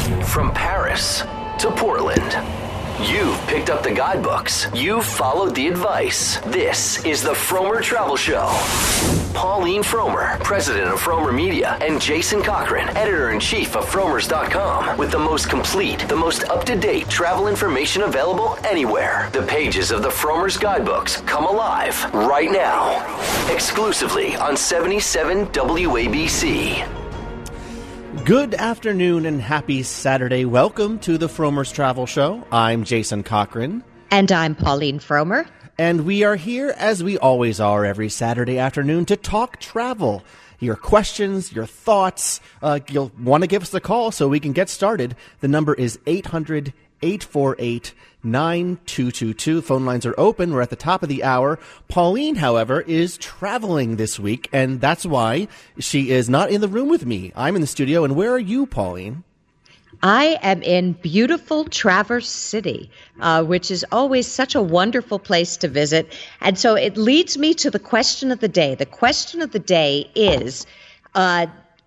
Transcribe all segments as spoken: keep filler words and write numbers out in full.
From Paris to Portland, you've picked up the guidebooks. You've followed the advice. This is the Frommer Travel Show. Pauline Frommer, president of Frommer Media, and Jason Cochran, editor-in-chief of Frommers dot com, with the most complete, the most up-to-date travel information available anywhere. The pages of the Frommers guidebooks come alive right now, exclusively on seventy-seven W A B C. Good afternoon and happy Saturday. Welcome to the Frommer's Travel Show. I'm Jason Cochran. And I'm Pauline Frommer. And we are here, as we always are every Saturday afternoon, to talk travel. Your questions, your thoughts, uh, you'll want to give us a call so we can get started. The number is eight hundred, eight four eight, nine two two two. Phone lines are open. We're at the top of the hour. Pauline, however, is traveling this week, and that's why she is not in the room with me. I'm in the studio, and where are you, Pauline? I am in beautiful Traverse City, uh, which is always such a wonderful place to visit. And so it leads me to the question of the day. The question of the day is, uh,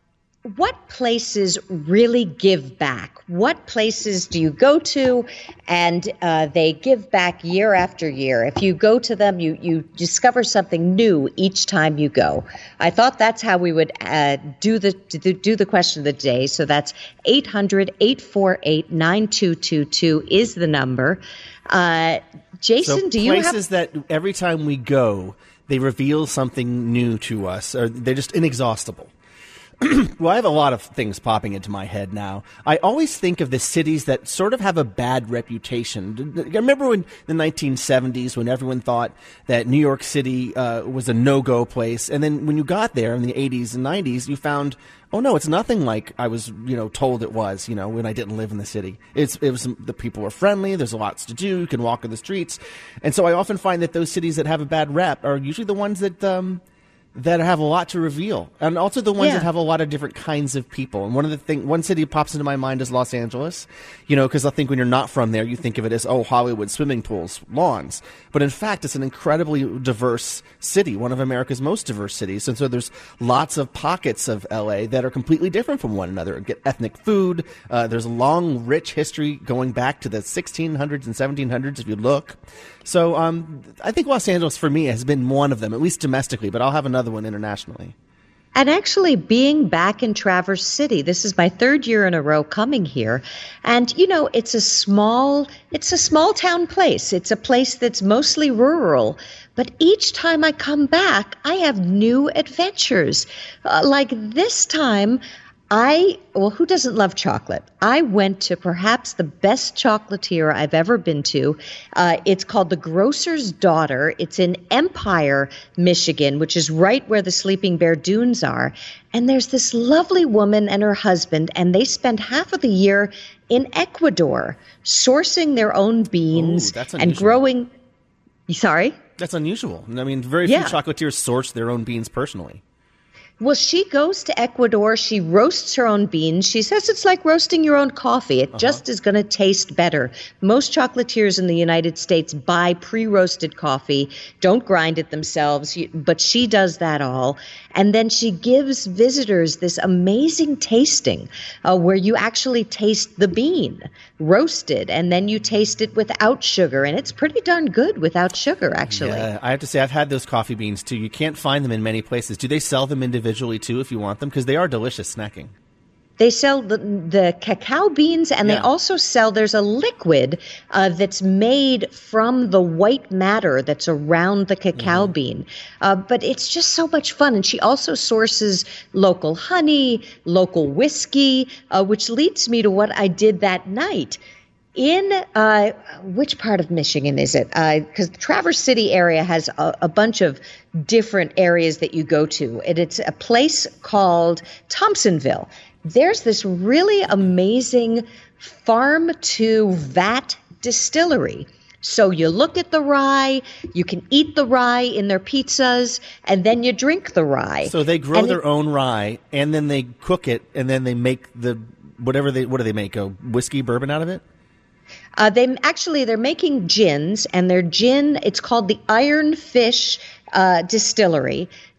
what places really give back? What places do you go to and uh, they give back year after year? If you go to them, you, you discover something new each time you go. I thought that's how we would uh, do the do the question of the day. So that's eight hundred, eight four eight, nine two two two is the number. Uh, Jason, so do you have places that every time we go, they reveal something new to us, or they're just inexhaustible? Well, I have a lot of things popping into my head now. I always think of the cities that sort of have a bad reputation. I remember in the nineteen seventies when everyone thought that New York City uh, was a no-go place. And then when you got there in the eighties and nineties, you found, oh, no, it's nothing like I was, you know, told it was, you know, when I didn't live in the city. It's, it was, the people were friendly. There's lots to do. You can walk in the streets. And so I often find that those cities that have a bad rep are usually the ones that, um, that have a lot to reveal, and also the ones Yeah. that have a lot of different kinds of people. And one of the thing, one city pops into my mind is Los Angeles, you know, because I think when you're not from there, you think of it as, oh, Hollywood, swimming pools, lawns. But in fact, it's an incredibly diverse city, one of America's most diverse cities. And so there's lots of pockets of L A that are completely different from one another. Get ethnic food. Uh, there's a long, rich history going back to the sixteen hundreds and seventeen hundreds if you look. So um, I think Los Angeles, for me, has been one of them, at least domestically, but I'll have another one internationally. And actually being back in Traverse City, this is my third year in a row coming here. And, you know, it's a small, it's a small town place. It's a place that's mostly rural. But each time I come back, I have new adventures. Uh, like this time, I, well, who doesn't love chocolate? I went to perhaps the best chocolatier I've ever been to. Uh, it's called The Grocer's Daughter. It's in Empire, Michigan, which is right where the Sleeping Bear Dunes are. And there's this lovely woman and her husband, and they spend half of the year in Ecuador sourcing their own beans Ooh, that's and unusual. growing. Sorry? That's unusual. I mean, very Yeah. few chocolatiers source their own beans personally. Well, she goes to Ecuador. She roasts her own beans. She says it's like roasting your own coffee. It uh-huh. just is going to taste better. Most chocolatiers in the United States buy pre-roasted coffee, don't grind it themselves, but she does that all. And then she gives visitors this amazing tasting uh, where you actually taste the bean roasted, and then you taste it without sugar. And it's pretty darn good without sugar, actually. Yeah, I have to say, I've had those coffee beans, too. You can't find them in many places. Do they sell them individually, too, if you want them? Because they are delicious snacking. They sell the, the cacao beans, and Yeah. they also sell, there's a liquid uh, that's made from the white matter that's around the cacao mm-hmm. bean. Uh, but it's just so much fun. And she also sources local honey, local whiskey, uh, which leads me to what I did that night. In uh, which part of Michigan is it? Because uh, the Traverse City area has a, a bunch of different areas that you go to. And it's a place called Thompsonville. There's this really amazing farm-to-vat distillery. So you look at the rye, you can eat the rye in their pizzas, and then you drink the rye. So they grow and their it, own rye, and then they cook it, and then they make the whatever they what do they make? A whiskey, bourbon out of it? Uh, they actually they're making gins, and their gin it's called the Iron Fish uh, Distillery.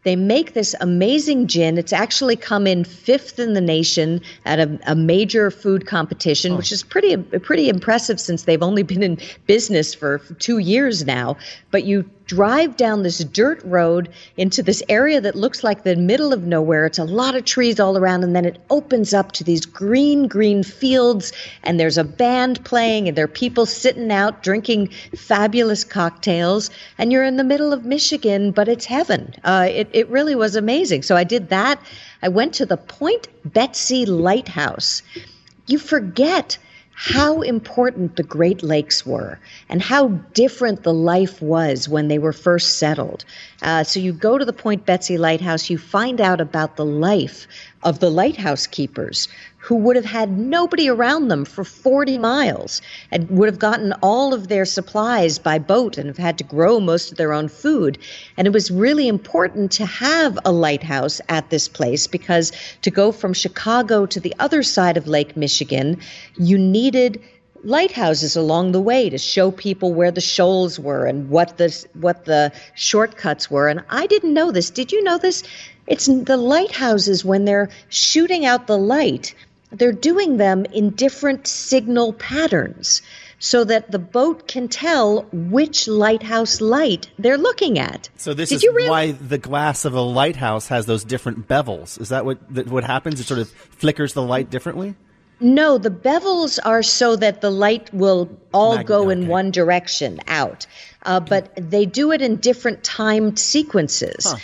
They make this amazing gin. It's actually come in fifth in the nation at a, a major food competition, oh. which is pretty pretty impressive since they've only been in business for two years now. But you drive down this dirt road into this area that looks like the middle of nowhere. It's a lot of trees all around, and then it opens up to these green, green fields, and there's a band playing, and there are people sitting out drinking fabulous cocktails, and you're in the middle of Michigan, but it's heaven. Uh, it, it really was amazing. So I did that. I went to the Point Betsy Lighthouse. You forget how important the Great Lakes were and how different the life was when they were first settled. Uh, so you go to the Point Betsy Lighthouse, you find out about the life of the lighthouse keepers who would have had nobody around them for forty miles and would have gotten all of their supplies by boat and have had to grow most of their own food. And it was really important to have a lighthouse at this place because to go from Chicago to the other side of Lake Michigan, you needed lighthouses along the way to show people where the shoals were and what the what the shortcuts were. And I didn't know this. Did you know this? It's the lighthouses, when they're shooting out the light, they're doing them in different signal patterns so that the boat can tell which lighthouse light they're looking at. So this Did is you really- why the glass of a lighthouse has those different bevels. Is that what that what happens? It sort of flickers the light differently? No, the bevels are so that the light will all Mag- go in okay. one direction out. Uh, but they do it in different timed sequences. Huh.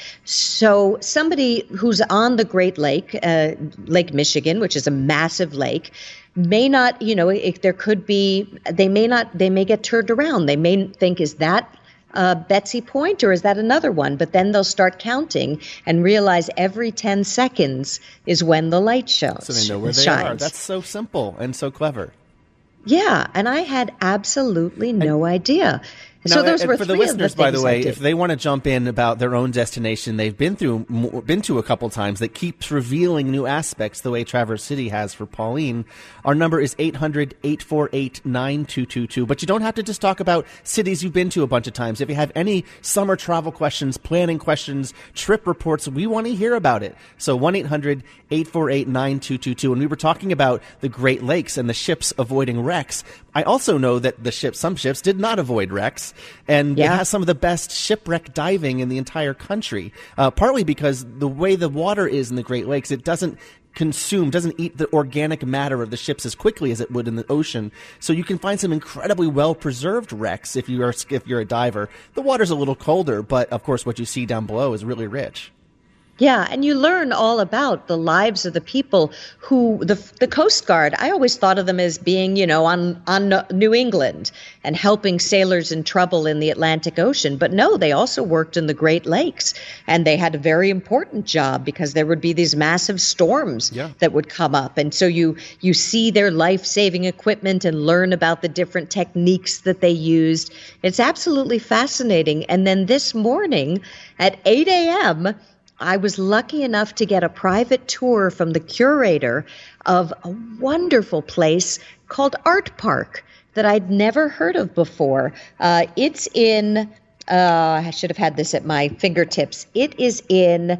So somebody who's on the Great Lake, uh, Lake Michigan, which is a massive lake, may not, you know, if there could be, they may not, they may get turned around. They may think, is that Uh, Betsy Point, or is that another one? But then they'll start counting and realize every ten seconds is when the light shows. So they know where they shines. are. That's so simple and so clever. Yeah, and I had absolutely no and, idea. Now, So those and were for three the listeners, of the by the things way, I did. if they want to jump in about their own destination they've been through, been to a couple times that keeps revealing new aspects the way Traverse City has for Pauline, our number is eight hundred, eight four eight, nine two two two. But you don't have to just talk about cities you've been to a bunch of times. If you have any summer travel questions, planning questions, trip reports, we want to hear about it. So one eight hundred, eight four eight, nine two two two. And we were talking about the Great Lakes and the ships avoiding wrecks. I also know that the ships, some ships did not avoid wrecks, and Yeah. it has some of the best shipwreck diving in the entire country, uh, partly because the way the water is in the Great Lakes, it doesn't consume, doesn't eat the organic matter of the ships as quickly as it would in the ocean. So you can find some incredibly well-preserved wrecks if you are if you're a diver. The water's a little colder, but of course what you see down below is really rich. Yeah, and you learn all about the lives of the people who, the the Coast Guard, I always thought of them as being, you know, on, on New England and helping sailors in trouble in the Atlantic Ocean. But no, they also worked in the Great Lakes, and they had a very important job because there would be these massive storms Yeah. that would come up. And so you, you see their life-saving equipment and learn about the different techniques that they used. It's absolutely fascinating. And then this morning at eight a.m., I was lucky enough to get a private tour from the curator of a wonderful place called Art Park that I'd never heard of before. Uh, it's in, uh, I should have had this at my fingertips. It is in,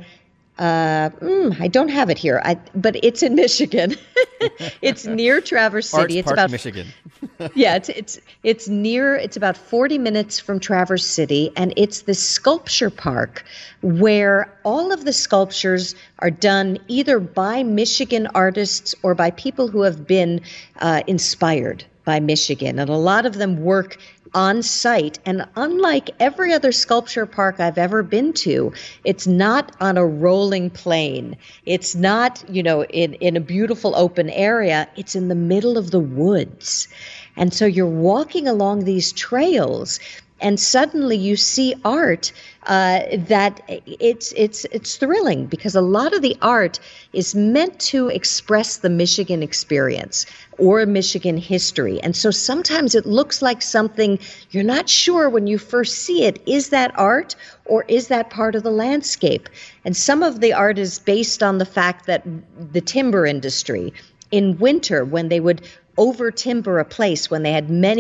uh, mm, I don't have it here, I, but it's in Michigan. It's near Traverse City. Arts it's Park, about Michigan. yeah, it's it's it's near. It's about forty minutes from Traverse City, and it's the sculpture park where all of the sculptures are done either by Michigan artists or by people who have been uh, inspired by Michigan, and a lot of them work on site. And unlike every other sculpture park I've ever been to, it's not on a rolling plain. It's not, you know, in, in a beautiful open area. It's in the middle of the woods. And so you're walking along these trails, and suddenly you see art uh, that it's it's it's thrilling, because a lot of the art is meant to express the Michigan experience or Michigan history. And so sometimes it looks like something you're not sure when you first see it. Is that art, or is that part of the landscape? And some of the art is based on the fact that the timber industry, in winter, when they would over timber a place, when they had many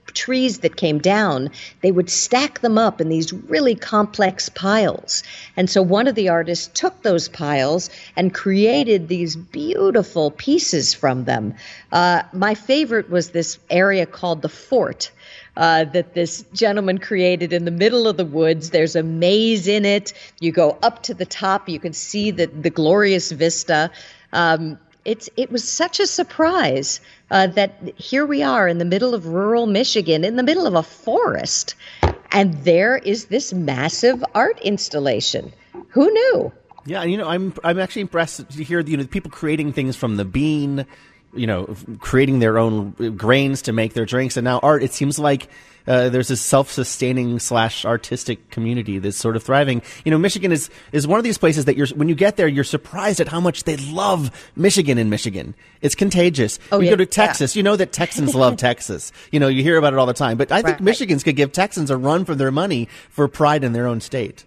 trees that came down, they would stack them up in these really complex piles. And so one of the artists took those piles and created these beautiful pieces from them. Uh, my favorite was this area called the Fort. Uh, that this gentleman created in the middle of the woods. There's a maze in it. You go up to the top. You can see the, the glorious vista. Um, it's it was such a surprise uh, that here we are in the middle of rural Michigan, in the middle of a forest, and there is this massive art installation. Who knew? Yeah, you know, I'm I'm actually impressed to hear you know people creating things from the bean, you know, creating their own grains to make their drinks, and now art. It seems like uh, there's a self-sustaining slash artistic community that's sort of thriving. You know, Michigan is is one of these places that you're when you get there, you're surprised at how much they love Michigan in Michigan. It's contagious. Oh, you yeah, go to Texas, yeah. You know that Texans love Texas. You know, you hear about it all the time. But I think right. Michigans could give Texans a run for their money for pride in their own state.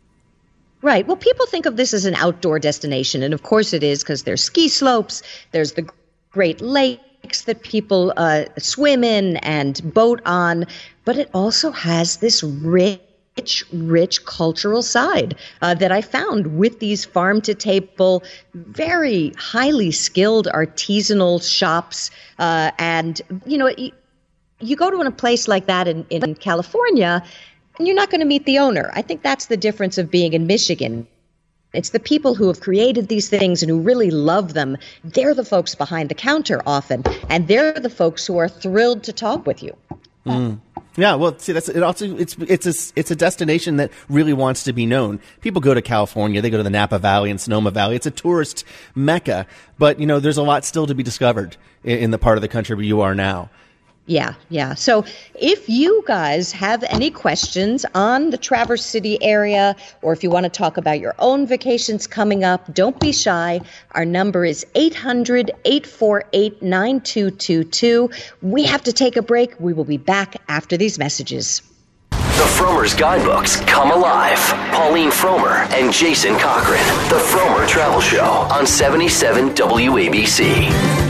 Right. Well, people think of this as an outdoor destination, and of course it is because there's ski slopes, there's the Great Lakes that people uh, swim in and boat on, but it also has this rich, rich cultural side uh, that I found with these farm-to-table, very highly skilled artisanal shops. Uh, and, you know, you, you go to a place like that in, in California, and you're not going to meet the owner. I think that's the difference of being in Michigan. It's the people who have created these things and who really love them. They're the folks behind the counter often, and they're the folks who are thrilled to talk with you. Mm. Yeah, well, see, that's it. Also, it's it's a it's a destination that really wants to be known. People go to California, they go to the Napa Valley and Sonoma Valley. It's a tourist mecca, but you know, there's a lot still to be discovered in, in the part of the country where you are now. Yeah, yeah. So if you guys have any questions on the Traverse City area, or if you want to talk about your own vacations coming up, don't be shy. Our number is eight hundred, eight four eight, nine two two two. We have to take a break. We will be back after these messages. The Frommer's Guidebooks come alive. Pauline Frommer and Jason Cochran. The Frommer Travel Show on seventy-seven W A B C.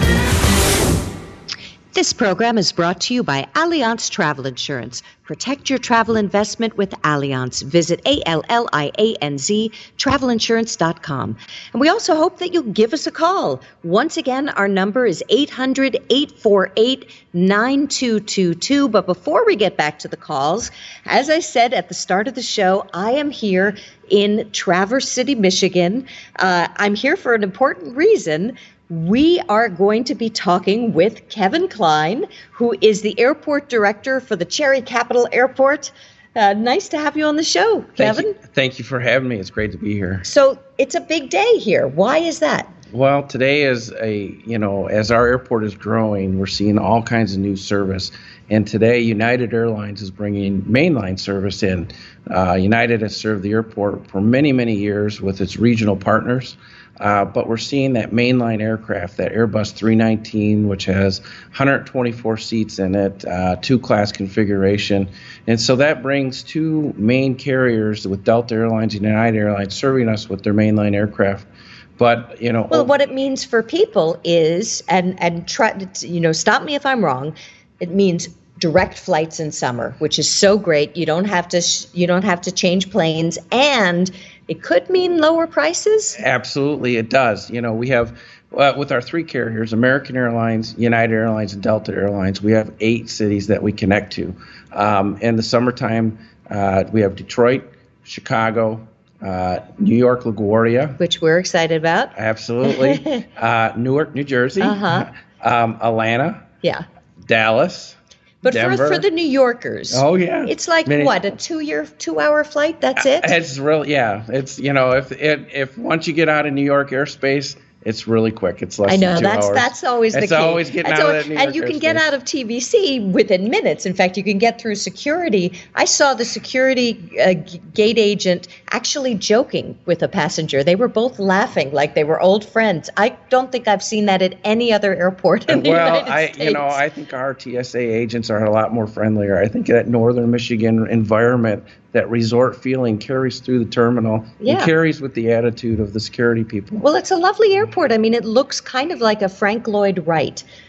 This program is brought to you by Allianz Travel Insurance. Protect your travel investment with Allianz. Visit A L L I A N Z, travel insurance dot com. And we also hope that you'll give us a call. Once again, our number is eight hundred, eight four eight, nine two two two. But before we get back to the calls, as I said at the start of the show, I am here in Traverse City, Michigan. Uh, I'm here for an important reason. We are going to be talking with Kevin Klein, who is the airport director for the Cherry Capital Airport. Uh, nice to have you on the show, Kevin. Thank you. Thank you for having me. It's great to be here. So it's a big day here. Why is that? Well, today is a, you know, as our airport is growing, we're seeing all kinds of new service. And today, United Airlines is bringing mainline service in. Uh, United has served the airport for many, many years with its regional partners. Uh, but we're seeing that mainline aircraft, that Airbus three nineteen, which has one hundred twenty-four seats in it, uh, two-class configuration. And so that brings two main carriers with Delta Airlines and United Airlines serving us with their mainline aircraft. But, you know... Well, what it means for people is, and, and try to, you know, stop me if I'm wrong, it means direct flights in summer, which is so great. You don't have to sh- you don't have to change planes, and it could mean lower prices. Absolutely, it does. You know, we have uh, with our three carriers, American Airlines, United Airlines, and Delta Airlines, we have eight cities that we connect to. Um, in the summertime, uh, we have Detroit, Chicago, uh, New York, LaGuardia, which we're excited about. Absolutely, uh, Newark, New Jersey, uh-huh. um, Atlanta, yeah, Dallas. But Denver. for for the New Yorkers, oh yeah, it's like Many, what a two year, two hour flight. That's it. It's real, yeah. It's you know if it if once you get out of New York airspace, it's really quick. It's less I know than two that's hours. that's always the it's key. It's always getting that's out always, of that New York and you can airspace. get out of T V C within minutes. In fact, you can get through security. I saw the security uh, gate agent actually joking with a passenger. They were both laughing like they were old friends. I don't think I've seen that at any other airport in the well, United I, States. you know, I think our T S A agents are a lot more friendlier. I think that northern Michigan environment, that resort feeling carries through the terminal yeah. and carries with the attitude of the security people. Well, it's a lovely airport. I mean, it looks kind of like a Frank Lloyd Wright.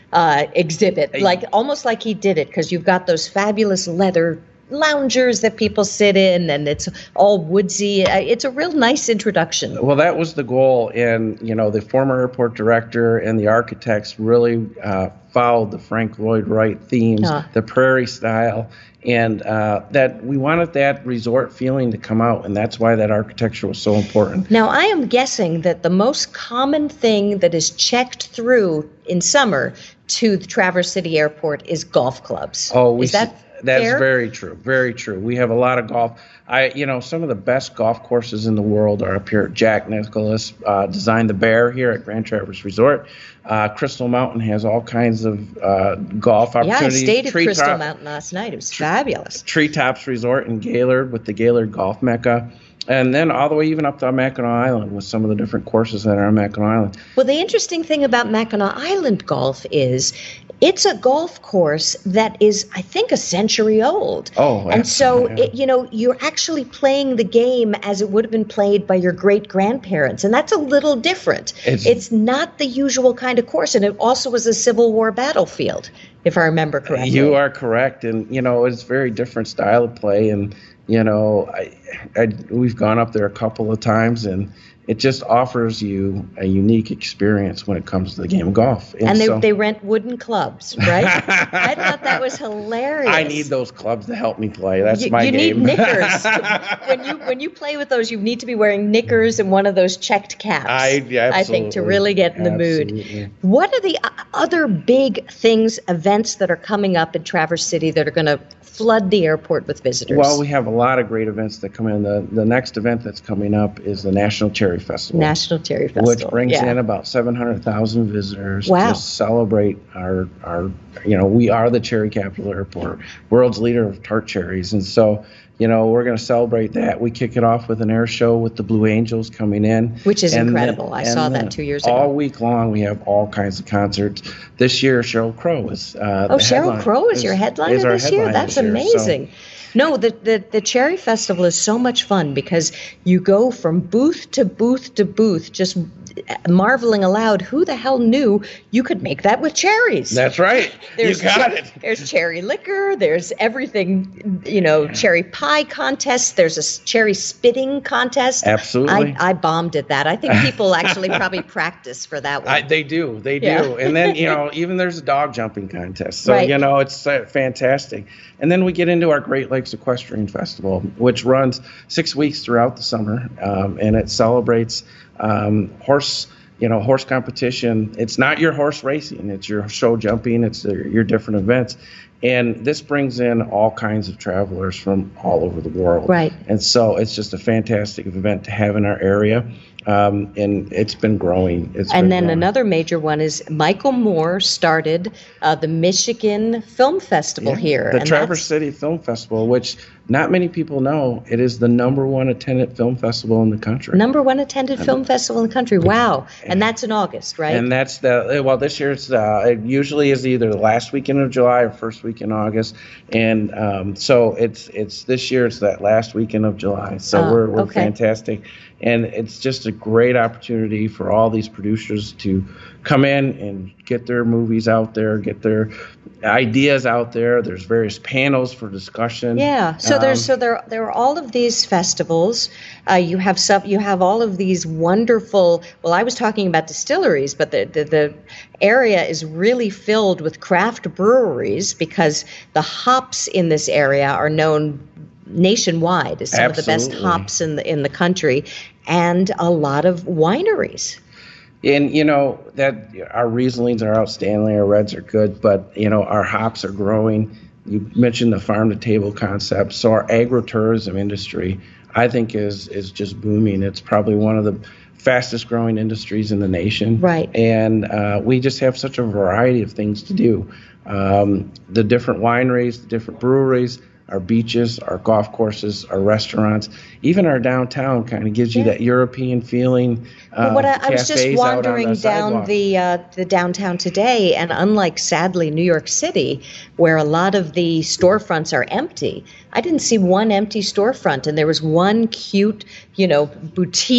uh, exhibit, like almost like he did it, because you've got those fabulous leather loungers that people sit in, and it's all woodsy. It's a real nice introduction. Well, that was the goal, and you know, the former airport director and the architects really uh, followed the Frank Lloyd Wright themes, uh. the prairie style, and uh, that we wanted that resort feeling to come out, and that's why that architecture was so important. Now, I am guessing that the most common thing that is checked through in summer to the Traverse City Airport is golf clubs. Oh, we is that see- That's fair? very true. Very true. We have a lot of golf. I, you know, some of the best golf courses in the world are up here. Jack Nicklaus uh, designed the Bear here at Grand Traverse Resort. Uh, Crystal Mountain has all kinds of uh, golf opportunities. Yeah, I stayed at Tree Crystal top, Mountain last night. It was fabulous. Treetops Resort in Gaylord with the Gaylord Golf Mecca. And then all the way even up to Mackinac Island with some of the different courses that are on Mackinac Island. Well, the interesting thing about Mackinac Island golf is it's a golf course that is, I think, a century old. Oh, and so, yeah. it, you know, you're actually playing the game as it would have been played by your great-grandparents, and that's a little different. It's, it's not the usual kind of course, and it also was a Civil War battlefield, if I remember correctly. You are correct, and, you know, it's a very different style of play, and you know, I, I, we've gone up there a couple of times, and it just offers you a unique experience when it comes to the game of golf. And, and they, so, they rent wooden clubs, right? I thought that was hilarious. I need those clubs to help me play. That's you, my you game. You need knickers. when you when you play with those, you need to be wearing knickers and one of those checked caps. I, yeah, I think to really get in the absolutely. mood. What are the other big things, events that are coming up in Traverse City that are going to flood the airport with visitors? Well, we have a lot of great events that come in. The the next event that's coming up is the National Cherry Festival. National Cherry Festival. Which brings yeah. in about seven hundred thousand visitors wow. to celebrate our, our, you know, we are the cherry capital airport, world's leader of tart cherries. And so, you know, we're going to celebrate that. We kick it off with an air show with the Blue Angels coming in. Which is and incredible. Then, I saw that two years ago. All week long, we have all kinds of concerts. This year, Sheryl Crow is uh, Oh, the Sheryl headline, Crow is, is your headliner is this year? headliner That's this year, amazing. So. No, the, the, the Cherry Festival is so much fun because you go from booth to booth to booth, just marveling aloud, who the hell knew you could make that with cherries? That's right. You got ch- it. There's cherry liquor. There's everything, you know, cherry pie contest. There's a cherry spitting contest. Absolutely. I, I bombed at that. I think people actually probably practice for that one. I, they do. They do. Yeah. And then, you know, even there's a dog jumping contest. So, right. you know, it's uh, fantastic. And then we get into our Great Lakes Equestrian Festival, which runs six weeks throughout the summer, um, and it celebrates um, horse, you know, horse competition. It's not your horse racing; it's your show jumping. It's the, your different events, and this brings in all kinds of travelers from all over the world. Right. And so it's just a fantastic event to have in our area. Um, and it's been growing. It's and been then growing. another major one is Michael Moore started uh, the Michigan Film Festival Yeah, here. The and Traverse that's- City Film Festival, which not many people know, it is the number one attended film festival in the country. Number one attended film festival in the country. Wow. And that's in August, right? And that's the, well, this year it's, uh, it usually is either the last weekend of July or first week in August. And um, so it's, it's this year, it's that last weekend of July. So Oh, we're, we're okay. fantastic. And it's just a great opportunity for all these producers to come in and get their movies out there, get their ideas out there. There's various panels for discussion. Yeah. So Um, there's so there there are all of these festivals. Uh, you have some. You have all of these wonderful. Well, I was talking about distilleries, but the the, the area is really filled with craft breweries because the hops in this area are known nationwide as some Absolutely. of the best hops in the in the country, and a lot of wineries. And, you know, that our Rieslings are outstanding, our Reds are good, but, you know, our hops are growing. You mentioned the farm-to-table concept. So our agritourism industry, I think, is is just booming. It's probably one of the fastest-growing industries in the nation. Right. And uh, we just have such a variety of things to do. Um, the different wineries, the different breweries, our beaches, our golf courses, our restaurants, even our downtown kind of gives you Yeah. that European feeling. Well, what I, I was just cafes out on wandering the down sidewalk. the uh, the downtown today, and unlike sadly New York City, where a lot of the storefronts are empty, I didn't see one empty storefront, and there was one cute, you know, boutique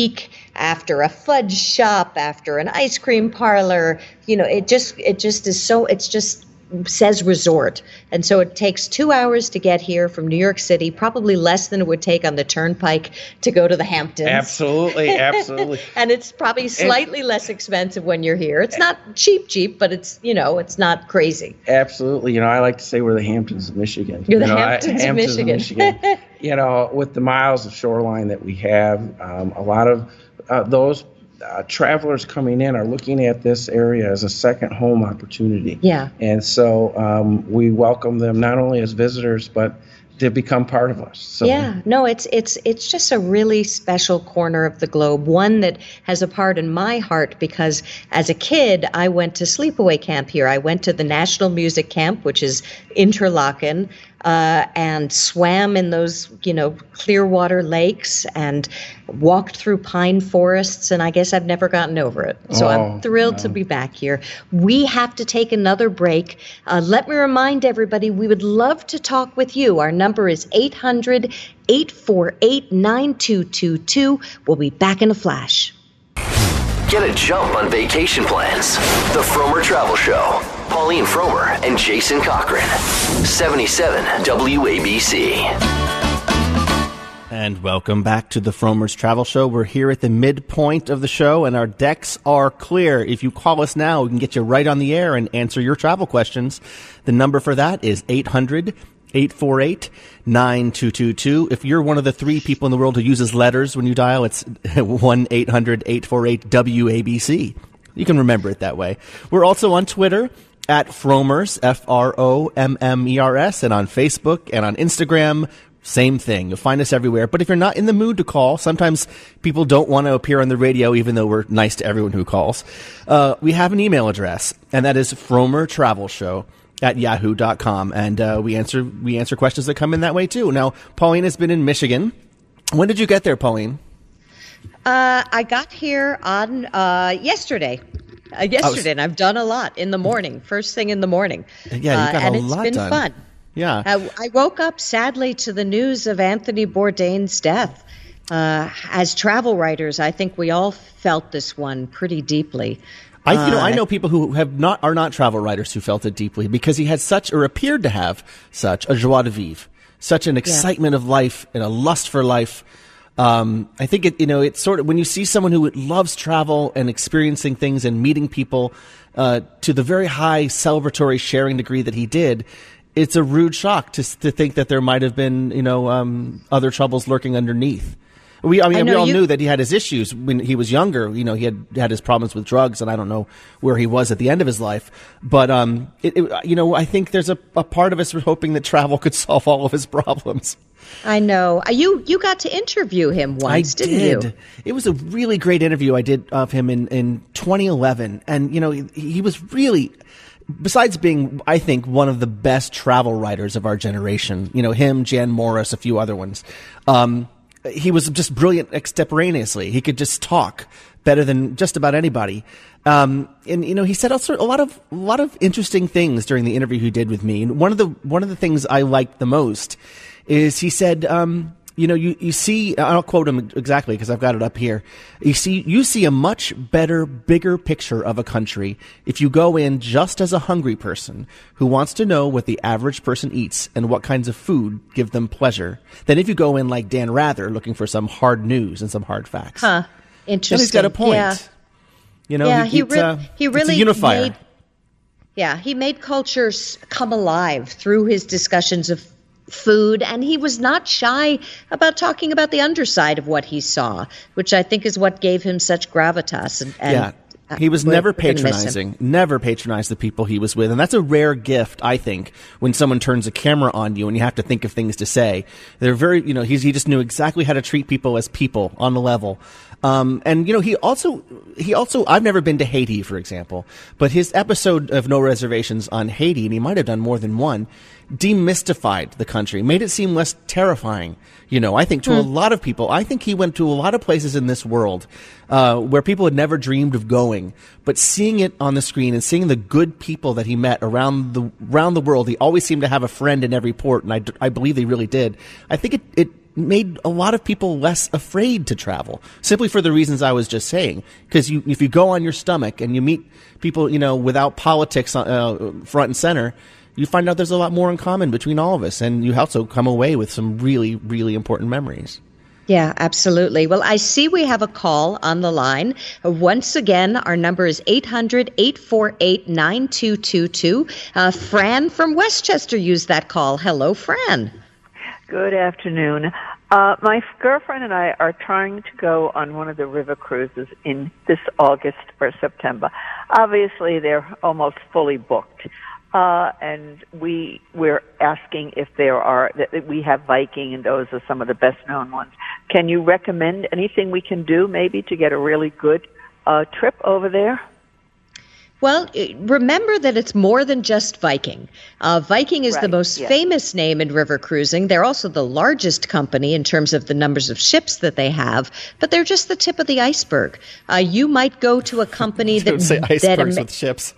after a fudge shop, after an ice cream parlor. You know, it just it just is so it's just says resort. And so it takes two hours to get here from New York City, probably less than it would take on the Turnpike to go to the Hamptons. Absolutely, absolutely. And it's probably slightly and, less expensive when you're here. It's not cheap, cheap, but it's, you know, it's not crazy. Absolutely. You know, I like to say we're the Hamptons of Michigan. You're the you know, Hamptons, I, of Hamptons Michigan. of Michigan. You know, with the miles of shoreline that we have, um, a lot of uh, those Uh, travelers coming in are looking at this area as a second home opportunity. Yeah. And so um, we welcome them not only as visitors, but to become part of us. So, yeah, no, it's it's it's just a really special corner of the globe, one that has a part in my heart because as a kid, I went to sleepaway camp here. I went to the National Music Camp, which is Interlaken, uh, and swam in those, you know, clear water lakes and walked through pine forests, and I guess I've never gotten over it. So oh, I'm thrilled no. to be back here. We have to take another break. Uh, let me remind everybody, we would love to talk with you. Our number is eight hundred, eight four eight, nine two two two. We'll be back in a flash. Get a jump on vacation plans. The Frommer Travel Show. Pauline Frommer and Jason Cochran. seventy-seven W A B C. And welcome back to the Frommer's Travel Show. We're here at the midpoint of the show, and our decks are clear. If you call us now, we can get you right on the air and answer your travel questions. The number for that is eight hundred, eight four eight, nine two two two. If you're one of the three people in the world who uses letters when you dial, it's one eight hundred, eight four eight, W A B C. You can remember it that way. We're also on Twitter at Frommers, F R O M M E R S, and on Facebook and on Instagram. Same thing. You'll find us everywhere. But if you're not in the mood to call, sometimes people don't want to appear on the radio, even though we're nice to everyone who calls. Uh, we have an email address, and that is Frommer Travel Show at yahoo dot com. And uh, we answer we answer questions that come in that way, too. Now, Pauline has been in Michigan. When did you get there, Pauline? Uh, I got here on uh, yesterday. Uh, yesterday, was, and I've done a lot in the morning, first thing in the morning. Yeah, you got uh, a and lot it's been done. fun. Yeah. Uh, I woke up sadly to the news of Anthony Bourdain's death. Uh, as travel writers, I think we all felt this one pretty deeply. I, you know, uh, I know people who have not are not travel writers who felt it deeply because he had such, or appeared to have such, a joie de vivre, such an excitement yeah. of life and a lust for life. Um, I think it, you know, it's sort of when you see someone who loves travel and experiencing things and meeting people uh, to the very high celebratory sharing degree that he did. It's a rude shock to to think that there might have been, you know, um, other troubles lurking underneath. We, I mean, I we all you, knew that he had his issues when he was younger. You know, he had had his problems with drugs, and I don't know where he was at the end of his life. But, um, it, it, you know, I think there's a, a part of us hoping that travel could solve all of his problems. I know. You you got to interview him once, I didn't did. you? It was a really great interview I did of him in, in twenty eleven. And, you know, he, he was really... Besides being, I think, one of the best travel writers of our generation, you know, him, Jan Morris, a few other ones, um, he was just brilliant extemporaneously. He could just talk better than just about anybody. Um, and, you know, he said also a lot of, a lot of interesting things during the interview he did with me. And one of the, one of the things I liked the most is he said, um, you know, you, you see, I'll quote him exactly because I've got it up here. You see, you see a much better, bigger picture of a country if you go in just as a hungry person who wants to know what the average person eats and what kinds of food give them pleasure than if you go in like Dan Rather looking for some hard news and some hard facts. Huh. Interesting. And he's got a point. Yeah. You know, yeah, he, he, re- uh, he really it's a unifier. Made, yeah, he made cultures come alive through his discussions of food, and he was not shy about talking about the underside of what he saw, which I think is what gave him such gravitas. And, and yeah. He was never patronizing, never patronized the people he was with. And that's a rare gift, I think, when someone turns a camera on you and you have to think of things to say. They're very, you know, he's, he just knew exactly how to treat people as people on the level. Um, and, you know, he also, he also, I've never been to Haiti, for example, but his episode of No Reservations on Haiti, and he might have done more than one, demystified the country, made it seem less terrifying. You know, I think to hmm. a lot of people, I think he went to a lot of places in this world uh, where people had never dreamed of going. But seeing it on the screen and seeing the good people that he met around the around the world, he always seemed to have a friend in every port, and I, I believe he really did. I think it, it made a lot of people less afraid to travel, simply for the reasons I was just saying. Because you, if you go on your stomach and you meet people, you know, without politics uh, front and center, you find out there's a lot more in common between all of us, and you also come away with some really, really important memories. Yeah, absolutely. Well, I see we have a call on the line. Once again, our number is eight hundred, eight four eight, nine two two two. Uh, Fran from Westchester used that call. Hello, Fran. Good afternoon. Uh, my girlfriend and I are trying to go on one of the river cruises in this August or September. Obviously, they're almost fully booked. Uh, and we, we're asking if there are, that we have Viking, and those are some of the best known ones. Can you recommend anything we can do maybe to get a really good uh, trip over there? Well, remember that it's more than just Viking. Uh, Viking is right, the most yeah. famous name in river cruising. They're also the largest company in terms of the numbers of ships that they have, but they're just the tip of the iceberg. Uh, you might go to a company that... Don't say icebergs that am- with ships.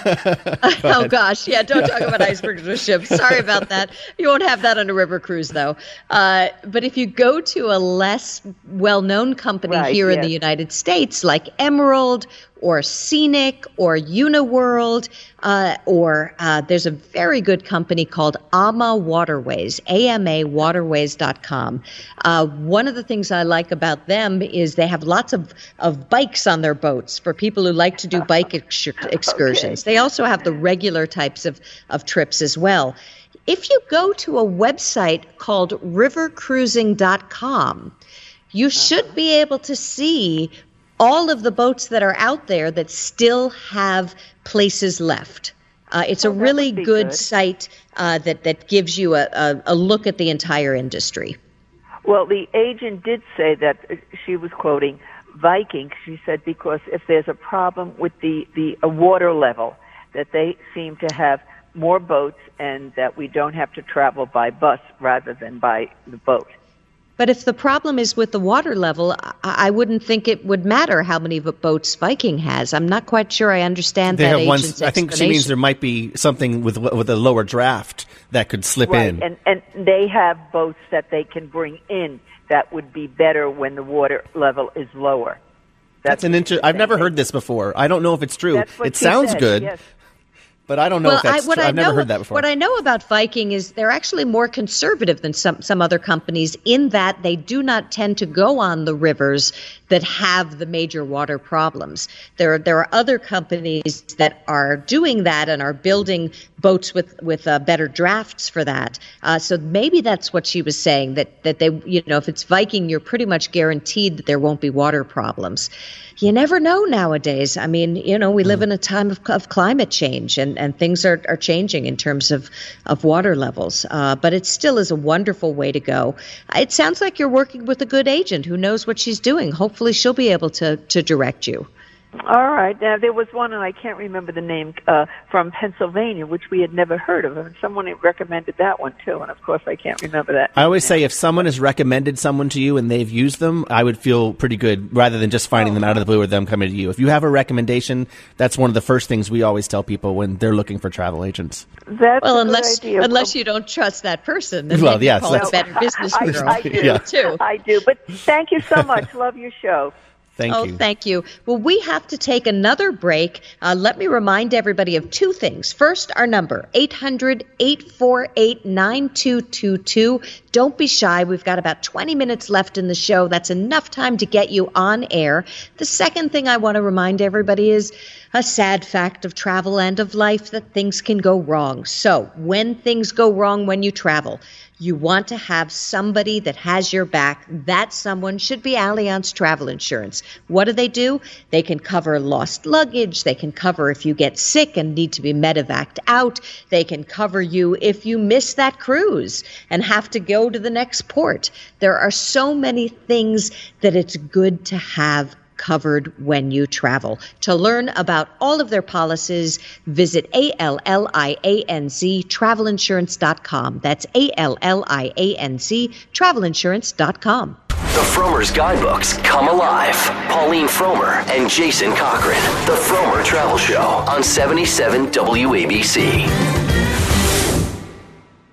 Oh, gosh. Yeah, don't talk about icebergs with ships. Sorry about that. You won't have that on a river cruise, though. Uh, but if you go to a less well-known company right, here yes. in the United States, like Emerald or Scenic or Uniworld, uh, or uh, there's a very good company called AMA Waterways, A M A waterways dot com. Uh, one of the things I like about them is they have lots of, of bikes on their boats for people who like to do bike ex- excursions. Okay. They also have the regular types of, of trips as well. If you go to a website called river cruising dot com, you should be able to see all of the boats that are out there that still have places left. Uh, it's oh, a really good, good site uh, that, that gives you a, a, a look at the entire industry. Well, the agent did say that, she was quoting Viking. She said because if there's a problem with the, the uh, water level, that they seem to have more boats and that we don't have to travel by bus rather than by the boat. But if the problem is with the water level, I, I wouldn't think it would matter how many boats Viking has. I'm not quite sure I understand they that have agent's one, I think she means there might be something with with a lower draft that could slip right. in. And, and they have boats that they can bring in that would be better when the water level is lower. That's, That's an inter- I've never heard this before. I don't know if it's true. It sounds said, good. Yes. But I don't know well, if that's I, what true. I I've never know, heard that before. What I know about Viking is they're actually more conservative than some, some other companies in that they do not tend to go on the rivers that have the major water problems. There, there are other companies that are doing that and are building boats with, with uh, better drafts for that. Uh, so maybe that's what she was saying, that, that they, you know, if it's Viking, you're pretty much guaranteed that there won't be water problems. You never know nowadays. I mean, you know, we live in a time of, of climate change, and, and things are, are changing in terms of, of water levels. Uh, but it still is a wonderful way to go. It sounds like you're working with a good agent who knows what she's doing. Hopefully she'll be able to, to direct you. All right. Now, there was one, and I can't remember the name, uh, from Pennsylvania, which we had never heard of. And someone had recommended that one, too. And, of course, I can't remember that. I always say if someone has recommended someone to you and they've used them, I would feel pretty good rather than just finding oh. them out of the blue or them coming to you. If you have a recommendation, that's one of the first things we always tell people when they're looking for travel agents. That's well, a unless good idea. unless you don't trust that person, then well, maybe yes, call that's it Better Business Bureau. I, I do, yeah. too. I do. But thank you so much. Love your show. Thank oh, you. thank you. Well, we have to take another break. Uh, let me remind everybody of two things. First, our number, eight hundred, eight four eight, nine two two two. Don't be shy. We've got about twenty minutes left in the show. That's enough time to get you on air. The second thing I want to remind everybody is a sad fact of travel and of life that things can go wrong. So when things go wrong when you travel, you want to have somebody that has your back. That someone should be Allianz Travel Insurance. What do they do? They can cover lost luggage. They can cover if you get sick and need to be medevaced out. They can cover you if you miss that cruise and have to go to the next port. There are so many things that it's good to have covered when you travel. To learn about all of their policies, visit A L L I A N Z travel insurance dot com. That's A L L I A N Z travel insurance dot com. The Frommer's Guidebooks come alive. Pauline Frommer and Jason Cochran. The Frommer Travel Show on seventy-seven W A B C.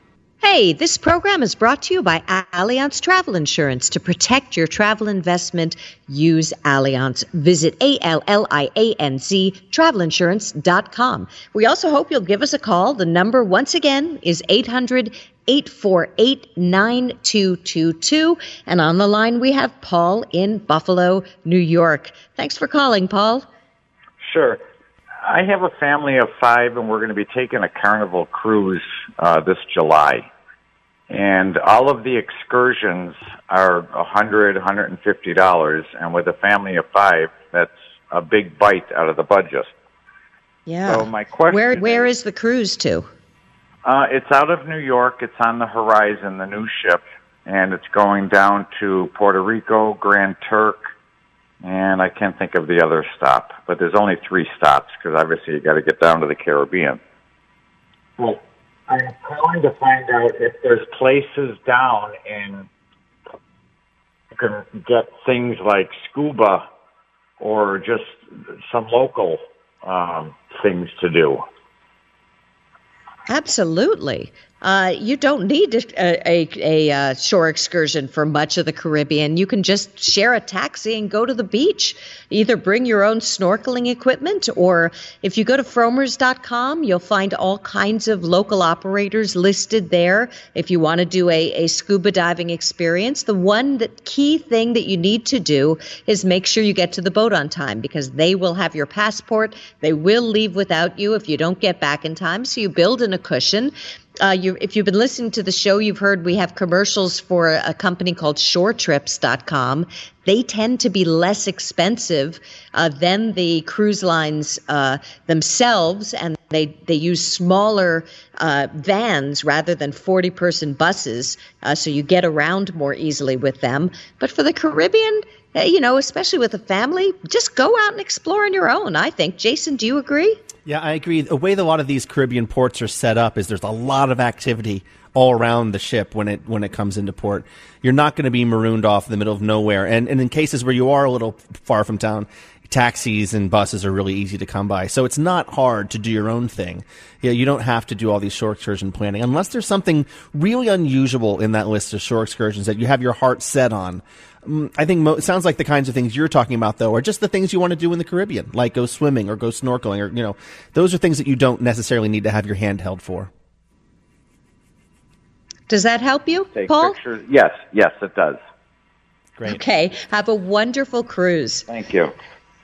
Hey, this program is brought to you by Allianz Travel Insurance. To protect your travel investment, use Allianz. Visit A L L I A N Z travel insurance dot com. We also hope you'll give us a call. The number, once again, is eight hundred, eight four eight, nine two two two. And on the line, we have Paul in Buffalo, New York. Thanks for calling, Paul. Sure. I have a family of five, and we're going to be taking a Carnival cruise uh, this July. And all of the excursions are one hundred dollars, one hundred fifty dollars, and with a family of five, that's a big bite out of the budget. Yeah. So my question where where is, is the cruise to? Uh, it's out of New York. It's on the horizon, the new ship, and it's going down to Puerto Rico, Grand Turk, and I can't think of the other stop. But there's only three stops because obviously you got to get down to the Caribbean. Well, I'm calling to find out if there's places down in you can get things like scuba or just some local um, things to do. Absolutely. Uh, you don't need a, a, a, a shore excursion for much of the Caribbean. You can just share a taxi and go to the beach. Either bring your own snorkeling equipment, or if you go to fromers dot com, you'll find all kinds of local operators listed there. If you want to do a, a scuba diving experience, the one that key thing that you need to do is make sure you get to the boat on time, because they will have your passport. They will leave without you if you don't get back in time. So you build in a cushion. Uh, you, if you've been listening to the show, you've heard we have commercials for a, a company called shore trips dot com. They tend to be less expensive uh, than the cruise lines uh, themselves, and they, they use smaller uh, vans rather than forty-person buses, uh, so you get around more easily with them. But for the Caribbean, uh, you know, especially with a family, just go out and explore on your own, I think. Jason, do you agree? Yeah, I agree. The way that a lot of these Caribbean ports are set up is there's a lot of activity all around the ship when it when it comes into port. You're not going to be marooned off in the middle of nowhere. And, and in cases where you are a little far from town, taxis and buses are really easy to come by. So it's not hard to do your own thing. You know, you don't have to do all these shore excursion planning unless there's something really unusual in that list of shore excursions that you have your heart set on. I think mo- it sounds like the kinds of things you're talking about, though, are just the things you want to do in the Caribbean, like go swimming or go snorkeling, or, you know, those are things that you don't necessarily need to have your hand held for. Does that help you, Take Paul? Pictures. Yes, yes, it does. Great. Okay. Have a wonderful cruise. Thank you.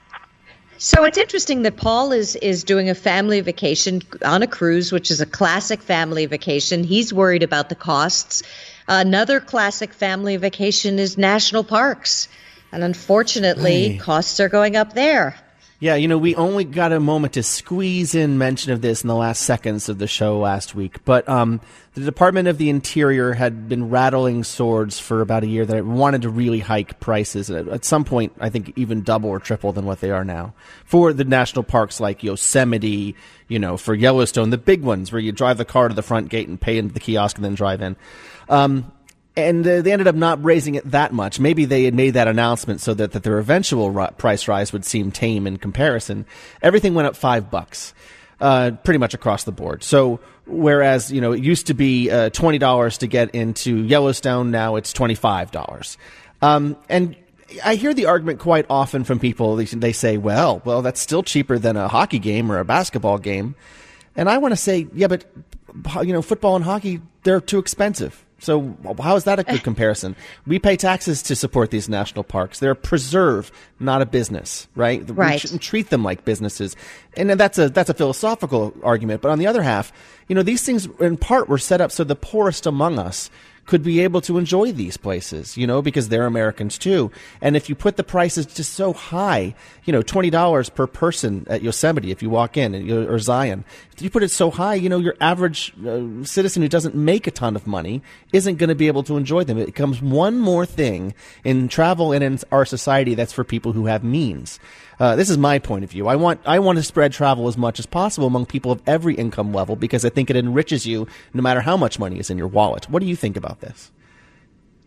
So it's interesting that Paul is, is doing a family vacation on a cruise, which is a classic family vacation. He's worried about the costs. Another classic family vacation is national parks. And unfortunately, Hey. costs are going up there. Yeah, you know, we only got a moment to squeeze in mention of this in the last seconds of the show last week. But um, the Department of the Interior had been rattling swords for about a year that it wanted to really hike prices. At, at some point, I think even double or triple than what they are now. For the national parks like Yosemite, you know, for Yellowstone, the big ones where you drive the car to the front gate and pay into the kiosk and then drive in. Um, and uh, they ended up not raising it that much. Maybe they had made that announcement so that, that their eventual ri- price rise would seem tame in comparison. Everything went up five bucks, uh, pretty much across the board. So whereas, you know, it used to be uh, twenty dollars to get into Yellowstone, now it's twenty-five dollars. Um, and I hear the argument quite often from people. They, they say, well, well, that's still cheaper than a hockey game or a basketball game. And I want to say, yeah, but, you know, football and hockey, they're too expensive. So how is that a good comparison? We pay taxes to support these national parks. They're a preserve, not a business, right? Right. We shouldn't treat them like businesses. And that's a that's a philosophical argument. But on the other half, you know, these things in part were set up so the poorest among us could be able to enjoy these places, you know, because they're Americans too. And if you put the prices just so high, you know, twenty dollars per person at Yosemite if you walk in, or Zion, if you put it so high, you know, your average uh, citizen who doesn't make a ton of money isn't going to be able to enjoy them. It becomes one more thing in travel and in our society that's for people who have means. Uh, this is my point of view. I want I want to spread travel as much as possible among people of every income level because I think it enriches you no matter how much money is in your wallet. What do you think about this?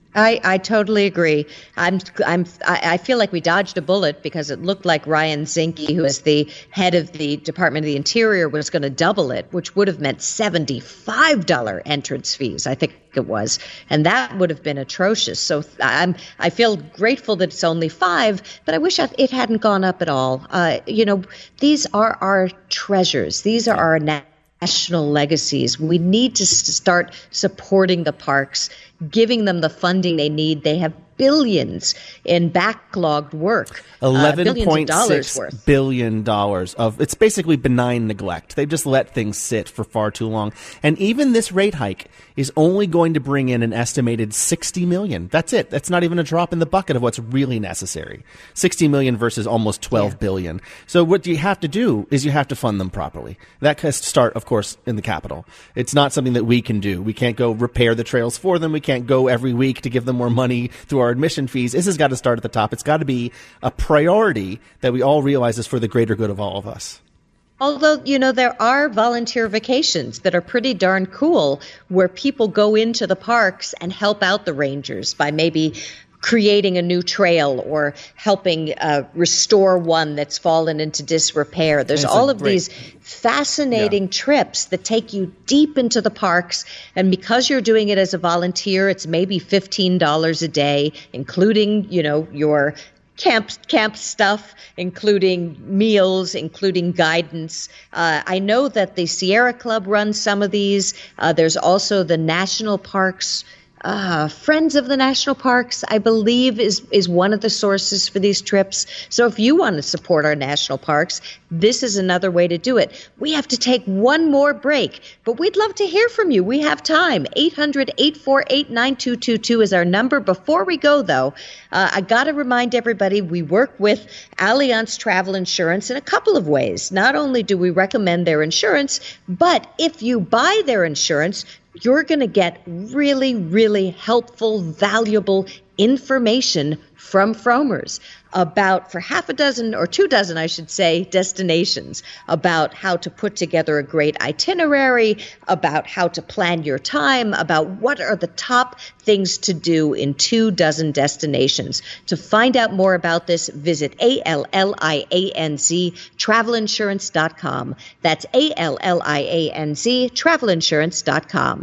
I, I totally agree. I'm I'm I feel like we dodged a bullet because it looked like Ryan Zinke, who is the head of the Department of the Interior, was going to double it, which would have meant seventy-five dollars entrance fees, I think it was, and that would have been atrocious. So I'm I feel grateful that it's only five, but I wish it hadn't gone up at all. Uh, you know, these are our treasures. These are our na- national legacies. We need to start supporting the parks, giving them the funding they need. They have billions in backlogged work. eleven point uh, six worth. billion dollars of it's basically benign neglect. They've just let things sit for far too long. And even this rate hike is only going to bring in an estimated sixty million. That's it. That's not even a drop in the bucket of what's really necessary. sixty million versus almost twelve yeah. billion. So what you have to do is you have to fund them properly. That has to start, of course, in the Capitol. It's not something that we can do. We can't go repair the trails for them. We can't go every week to give them more money through our admission fees. This has got to start at the top. It's got to be a priority that we all realize is for the greater good of all of us. Although, you know, there are volunteer vacations that are pretty darn cool where people go into the parks and help out the rangers by maybe creating a new trail or helping uh, restore one that's fallen into disrepair. There's all of great, these fascinating yeah. trips that take you deep into the parks. And because you're doing it as a volunteer, it's maybe fifteen dollars a day, including, you know, your camp camp stuff, including meals, including guidance. Uh, I know that the Sierra Club runs some of these. Uh, there's also the National Parks Uh, Friends of the National Parks, I believe, is is one of the sources for these trips. So if you want to support our national parks, this is another way to do it. We have to take one more break, but we'd love to hear from you. We have time. eight hundred, eight four eight, nine two two two is our number. Before we go, though, uh, I got to remind everybody we work with Allianz Travel Insurance in a couple of ways. Not only do we recommend their insurance, but if you buy their insurance, you're going to get really, really helpful, valuable information from Fromers about, for half a dozen or two dozen, I should say, destinations, about how to put together a great itinerary, about how to plan your time, about what are the top things to do in two dozen destinations. To find out more about this, visit A L L I A N Z travel insurance dot com. That's A L L I A N Z travel insurance dot com.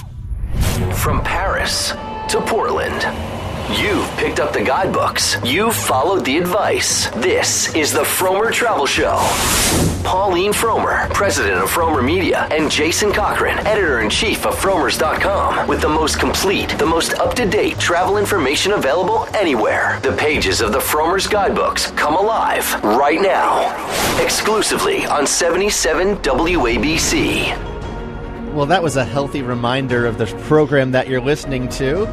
From Paris to Portland, you've picked up the guidebooks. You've followed the advice. This is the Frommer Travel Show. Pauline Frommer, president of Frommer Media, and Jason Cochran, editor-in-chief of Fromers dot com, with the most complete, the most up-to-date travel information available anywhere. The pages of the Frommer's guidebooks come alive right now, exclusively on seventy-seven W A B C. Well, that was a healthy reminder of the program that you're listening to.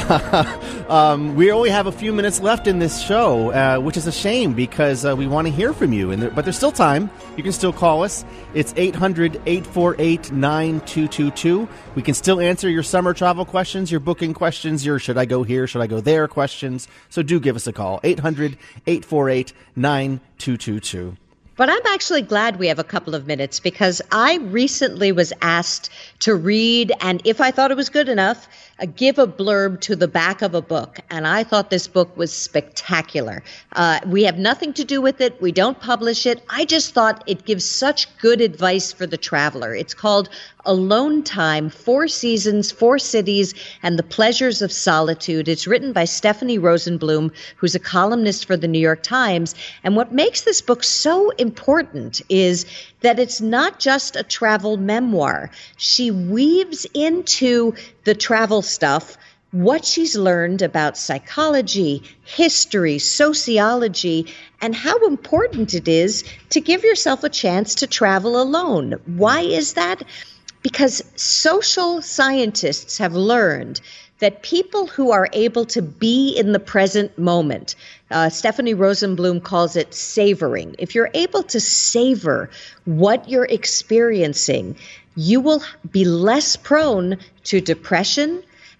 um, we only have a few minutes left in this show, uh, which is a shame because uh, we want to hear from you. And there, but there's still time. You can still call us. It's eight hundred, eight four eight, nine two two two. We can still answer your summer travel questions, your booking questions, your should I go here, should I go there questions. So do give us a call. eight hundred, eight four eight, nine two two two. But I'm actually glad we have a couple of minutes because I recently was asked to read, and if I thought it was good enough, uh, give a blurb to the back of a book. And I thought this book was spectacular. Uh, we have nothing to do with it. We don't publish it. I just thought it gives such good advice for the traveler. It's called Alone Time, Four Seasons, Four Cities, and the Pleasures of Solitude. It's written by Stephanie Rosenblum, who's a columnist for the New York Times. And what makes this book so important is that it's not just a travel memoir. She weaves into the travel stuff what she's learned about psychology, history, sociology, and how important it is to give yourself a chance to travel alone. Why is that? Because social scientists have learned that people who are able to be in the present moment, uh, Stephanie Rosenblum calls it savoring. If you're able to savor what you're experiencing, you will be less prone to depression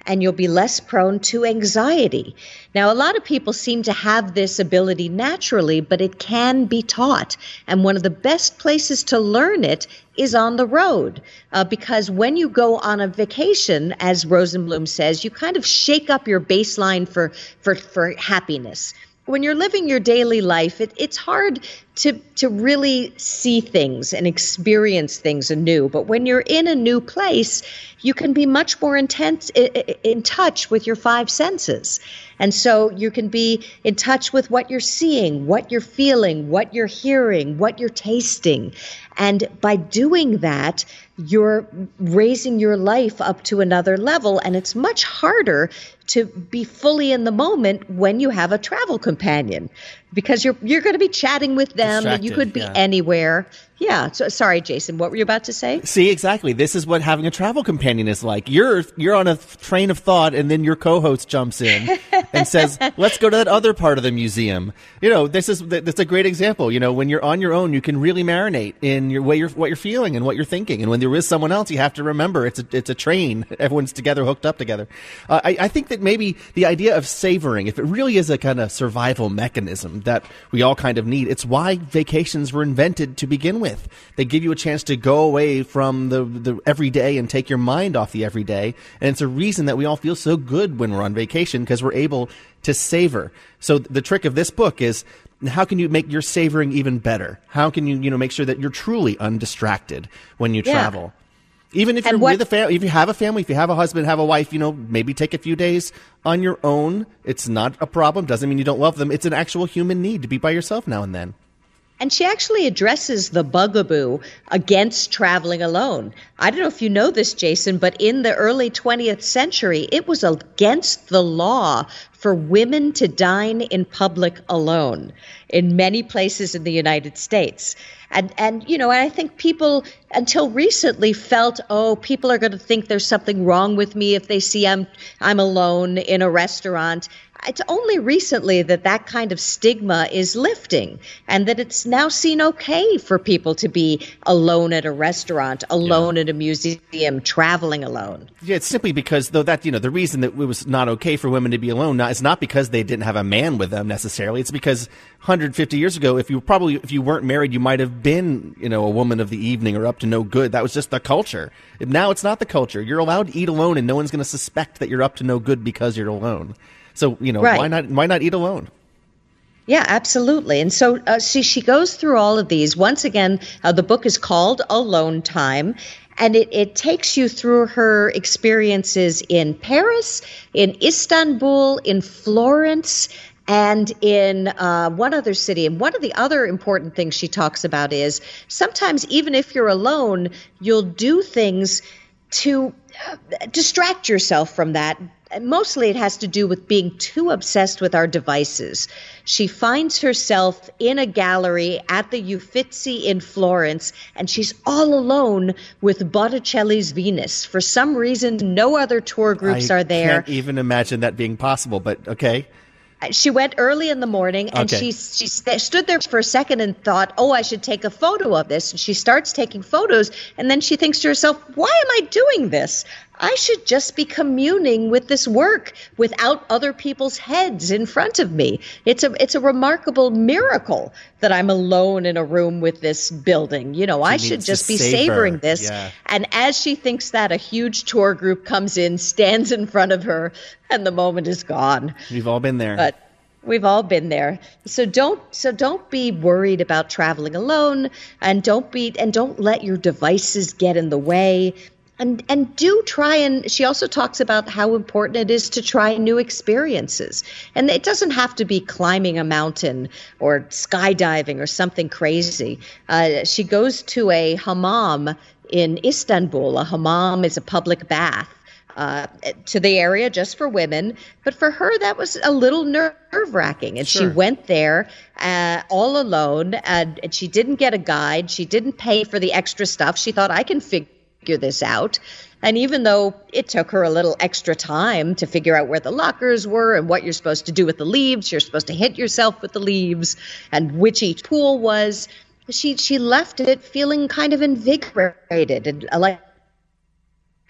and you'll be less prone to anxiety. Now, a lot of people seem to have this ability naturally, but it can be taught. And one of the best places to learn it is on the road, uh, because when you go on a vacation, as Rosenblum says, you kind of shake up your baseline for, for, for happiness. When you're living your daily life, it, it's hard to to really see things and experience things anew. But when you're in a new place, you can be much more intense in, in touch with your five senses. And so you can be in touch with what you're seeing, what you're feeling, what you're hearing, what you're tasting. And by doing that, you're raising your life up to another level. And it's much harder to be fully in the moment when you have a travel companion, because you're you're going to be chatting with them. Distracted, You could be yeah. anywhere. Yeah. So sorry, Jason, what were you about to say? See, exactly. This is what having a travel companion is like. You're you're on a train of thought, and then your co-host jumps in and says, "Let's go to that other part of the museum." You know, this is that's a great example. You know, when you're on your own, you can really marinate in your way, you're, what you're feeling and what you're thinking. And when there is someone else, you have to remember it's a it's a train. Everyone's together, hooked up together. Uh, I, I think that maybe the idea of savoring, if it really is a kind of survival mechanism that we all kind of need, it's why vacations were invented to begin with. They give you a chance to go away from the, the everyday and take your mind off the everyday. And it's a reason that we all feel so good when we're on vacation, because we're able to savor. So the trick of this book is, how can you make your savoring even better? How can you, you know, make sure that you're truly undistracted when you Yeah. travel? Even if And you're what- with a family, if you have a family, if you have a husband, have a wife, you know, maybe take a few days on your own. It's not a problem. Doesn't mean you don't love them. It's an actual human need to be by yourself now and then. And she actually addresses the bugaboo against traveling alone. I don't know if you know this, Jason, but in the early twentieth century, it was against the law for women to dine in public alone in many places in the United States. And, and you know, and I think people until recently felt, oh, people are going to think there's something wrong with me if they see I'm I'm alone in a restaurant. It's only recently that that kind of stigma is lifting, and that it's now seen okay for people to be alone at a restaurant, alone at a museum, traveling alone. Yeah, it's simply because, though, that, you know, the reason that it was not okay for women to be alone not, is not because they didn't have a man with them necessarily. It's because one hundred fifty years ago, if you probably, if you weren't married, you might have been, you know, a woman of the evening or up to no good. That was just the culture. Now it's not the culture. You're allowed to eat alone, and no one's going to suspect that you're up to no good because you're alone. So, you know, Right. why not, why not eat alone? Yeah, absolutely. And so uh, she, she goes through all of these. Once again, uh, the book is called Alone Time, and it, it takes you through her experiences in Paris, in Istanbul, in Florence, and in uh, one other city. And one of the other important things she talks about is sometimes even if you're alone, you'll do things to uh, distract yourself from that. Mostly it has to do with being too obsessed with our devices. She finds herself in a gallery at the Uffizi in Florence, and she's all alone with Botticelli's Venus. For some reason, no other tour groups I are there. can't even imagine that being possible, but okay. She went early in the morning, and Okay. she she st- stood there for a second and thought, oh, I should take a photo of this. And she starts taking photos, and then she thinks to herself, why am I doing this? I should just be communing with this work without other people's heads in front of me. It's a it's a remarkable miracle that I'm alone in a room with this building. You know, I needs should to just be savor. savoring this. Yeah. And as she thinks that, a huge tour group comes in, stands in front of her, and the moment is gone. We've all been there. But we've all been there. So don't so don't be worried about traveling alone, and don't be and don't let your devices get in the way. And and do try, and she also talks about how important it is to try new experiences. And it doesn't have to be climbing a mountain or skydiving or something crazy. Uh, she goes to a hammam in Istanbul. A hammam is a public bath. Uh, to the area just for women. But for her, that was a little nerve-wracking. And Sure. she went there uh, all alone, and, and she didn't get a guide. She didn't pay for the extra stuff. She thought, I can figure this out. And even though it took her a little extra time to figure out where the lockers were and what you're supposed to do with the leaves, you're supposed to hit yourself with the leaves, and which each pool was, she she left it feeling kind of invigorated and like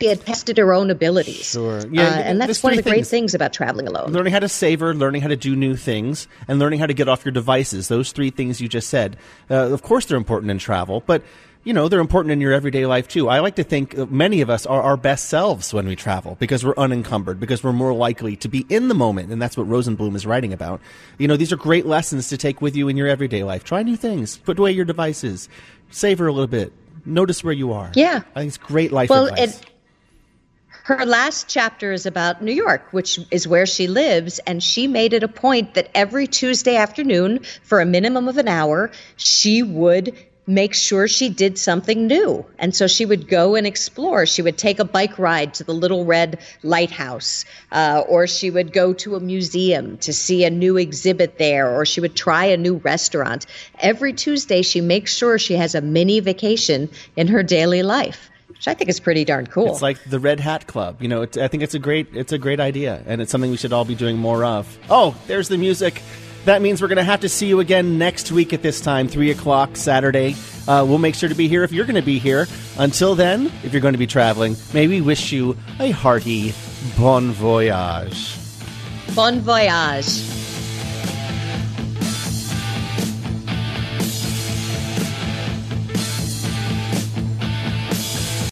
she had tested her own abilities. Sure. Yeah, uh, and that's one of the things. great things about traveling alone. Learning how to savor, learning how to do new things, and learning how to get off your devices. Those three things you just said. Uh, of course they're important in travel, but you know, they're important in your everyday life too. I like to think many of us are our best selves when we travel because we're unencumbered, because we're more likely to be in the moment. And that's what Rosenblum is writing about. You know, these are great lessons to take with you in your everyday life. Try new things. Put away your devices. Savor a little bit. Notice where you are. Yeah. I think it's great life well, advice. It- Her last chapter is about New York, which is where she lives, and she made it a point that every Tuesday afternoon, for a minimum of an hour, she would make sure she did something new. And so she would go and explore. She would take a bike ride to the Little Red Lighthouse, uh, or she would go to a museum to see a new exhibit there, or she would try a new restaurant. Every Tuesday, she makes sure she has a mini vacation in her daily life, which I think is pretty darn cool. It's like the Red Hat Club. You know, it, I think it's a great it's a great idea, and it's something we should all be doing more of. Oh, there's the music. That means we're going to have to see you again next week at this time, three o'clock Saturday. Uh, we'll make sure to be here if you're going to be here. Until then, if you're going to be traveling, may we wish you a hearty bon voyage. Bon voyage.